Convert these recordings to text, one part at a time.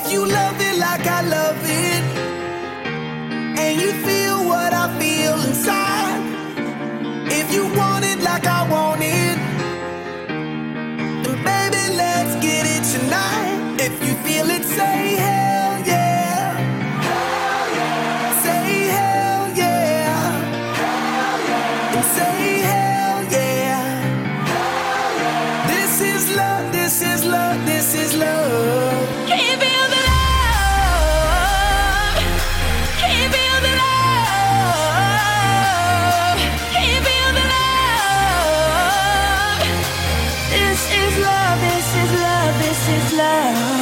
If you love it like I love it, and you feel what I feel inside, if you want it like I want it, then baby, let's get it tonight. If you feel it, say hell yeah. Hell yeah. Say hell yeah. Hell yeah. And say hell yeah. Hell yeah. This is love, this is love, this is love. Can you feel the love? Can you feel the love? Can you feel the love? This is love, this is love, this is love.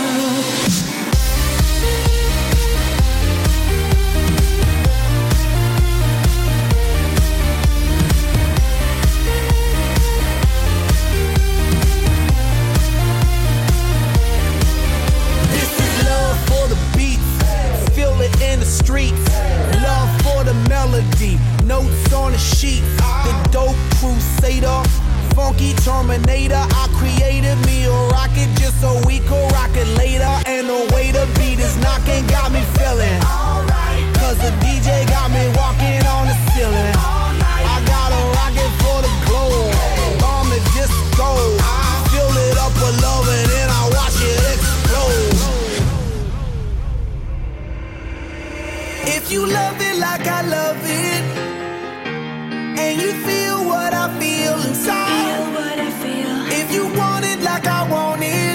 In the streets, love for the melody, notes on the sheet, the dope crusader, funky terminator. I created me a rocket just so we could rock it later. And the way the beat is knocking got me feeling alright, cause the DJ got me walking on the ceiling. I got a rocket for the globe, bomb the disco, fill it up with love and then I watch it explode. If you love it like I love it, and you feel what I feel inside, if you want it like I want it,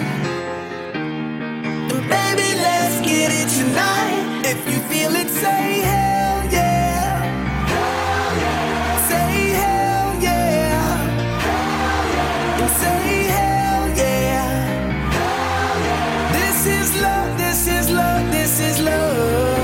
then baby, let's get it tonight. If you feel it, say hell yeah. Hell yeah. Say hell yeah. Hell yeah. And say hell yeah. Hell yeah. This is love, this is love, this is love.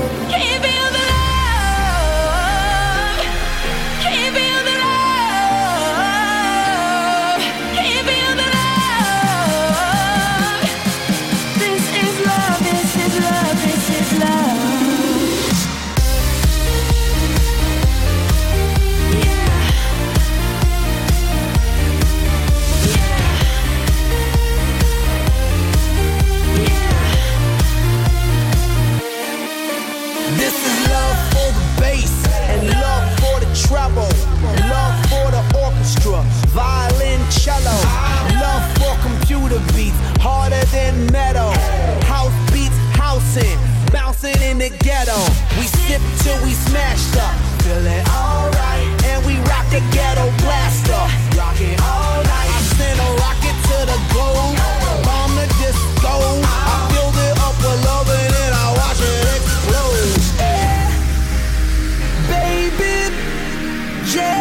Treble, love for the orchestra, violin, cello, love for computer beats, harder than metal, house beats, housing, bouncing in the ghetto. We sip till we smashed up, feeling alright, and we rock the ghetto blaster, rocking all night. I send a rocket to the globe, bomb the disco. I filled it up with love and then I watch it explode. Yeah, baby. Yeah.